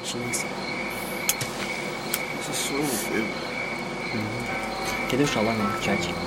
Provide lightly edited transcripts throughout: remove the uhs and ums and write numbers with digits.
Chinese. This is so weird. Gedib uşaqlarla çay içək.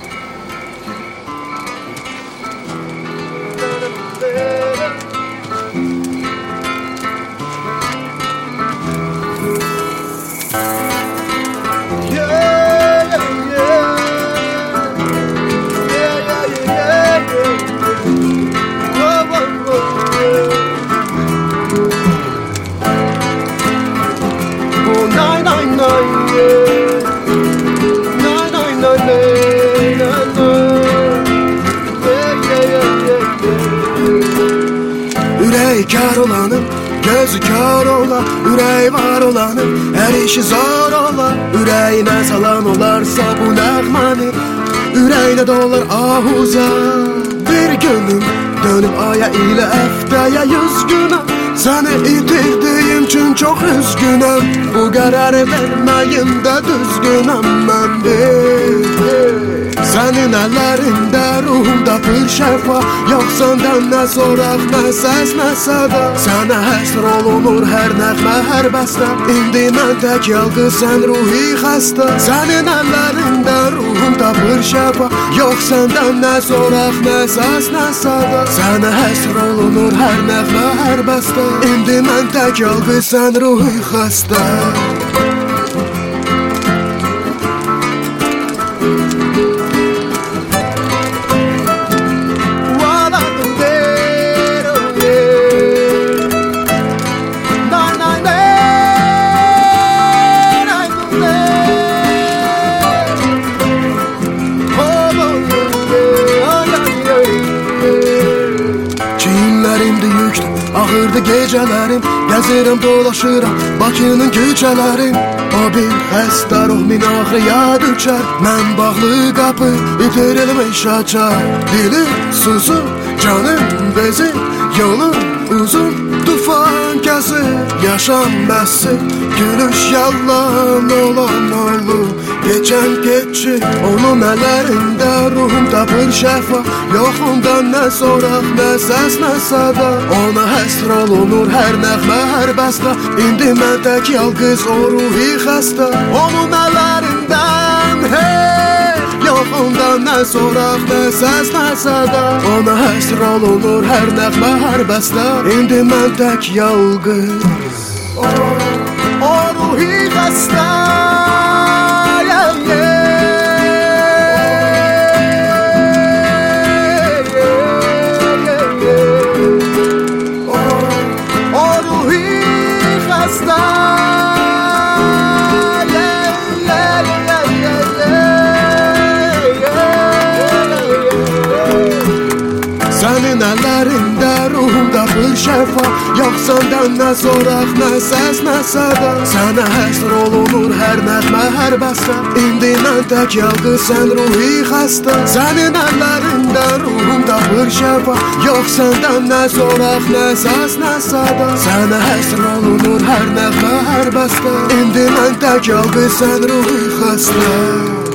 Ürəyi kar olanın, gözü kar ola, ürəyi var olanın, hər işi zor ola. Ürəyinə salan olarsa bu nəğməni, ürəyinə dolar ahuza. Bir günüm dönüb aya ilə həftəyə 100 günə, səni itirdiyim üçün çox üzgünəm. Bu qərarı verməyimdə düzgünəm mən Sənin əllərində ruhumda bir şəfa, yox səndən nə soraq, nə səs, nə səda. Sənə həsr olunur hər nəğmə, hər bəstə. İndi mən tək yalqız, sən ruhi xəstə. Sənin əllərində ruhumda bir şəfa, yox səndən nə soraq, nə səs, nə səda. Sənə həsr olunur hər nəğmə, hər bəstə. İndi mən tək yalqız, sən ruhi xəstə. Ağırdı gecələrim, gəzirəm, dolaşıram Bakının küçələrim. O bir xəstə ruh min ağrıya düşər. Mən bağlı qapı, itirilmiş açar. Dili susur, canım bezir, yolum uzun, tufan kəsir. Yaşam bəsi, gülüş yalan olan olur. Geçən keçir, onun əllərində ruhumda bir şəfa, yox ondan nə soraq, nə səs, nə səda. Ona həsr olunur hər nəğmə, hər bəstə. İndi mən tək yalqız, o ruhi xəstə. Onun əllərindən, hey, yox ondan nə soraq, nə səs, nə səda. Ona həsr olunur hər nəğmə, hər bəstə. İndi mən tək yalqız, o ruhi xəstə. Sənin əllərində ruhumda bir şəfa, yox səndən nə soraq, nə səs, nə səda. Sənə həsr olunur hər nəğmə, hər bəstə. İndi mən tək yalqız, sən ruhi xəstə. Sənin əllərində ruhumda bir şəfa, yox səndən nə soraq, nə səs, nə səda. Sənə həsr olunur hər nəğmə, hər bəstə. İndi mən tək yalqız, sən ruhi xəstə.